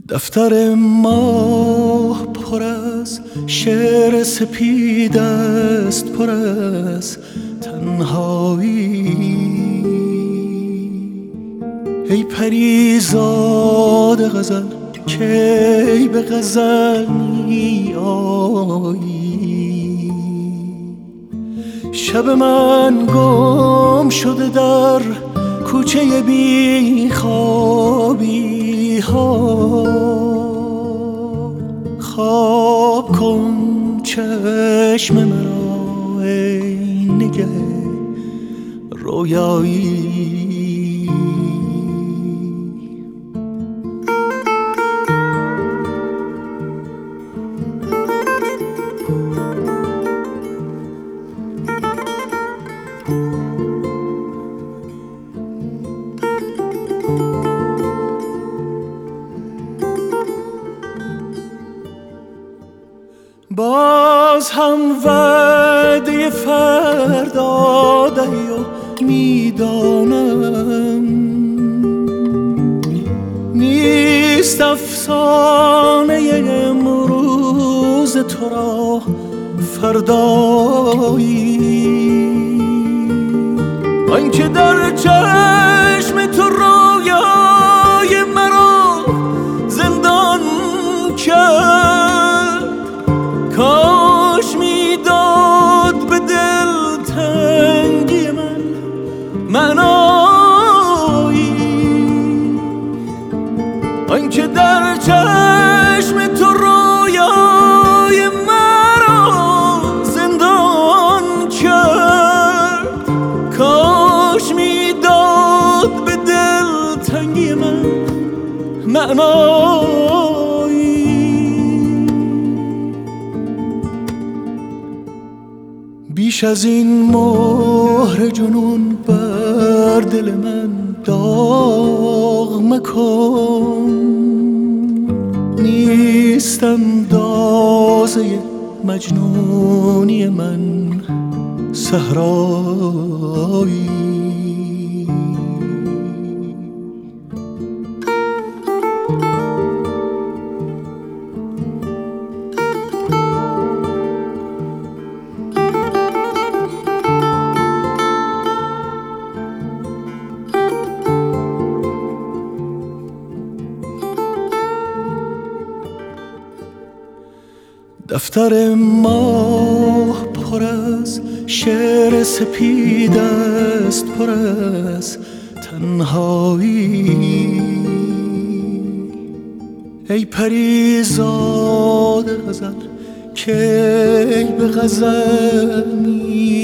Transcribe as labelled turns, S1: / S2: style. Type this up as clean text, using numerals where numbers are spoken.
S1: دفتر ماه پر از شعر سپید است، پر از تنهایی. ای پریزاد غزل کی به غزل می آیی؟ شب من گم شده در کوچه بی خوابی ها. خواب کن چشم مرا ای نگه رویایی. باز هم وعده فردا دهی و میدانم نیست افسانه امروز تو را فردایی. آنکه در چشم تو رویای مرا زندان کرد، کاش میداد به دل تنگی من معنایی. آنکه در چشم تو رویای مرا زندان کرد، کاش میداد به دل تنگی من معنایی. بیش از این مهر جنون بر دل من داغ مکن. نیست اندازه مجنونی من صحرایی. دفتر ماه پر از شعر سپید است، پر از تنهایی. ای پریزاد غزل کی به غزل می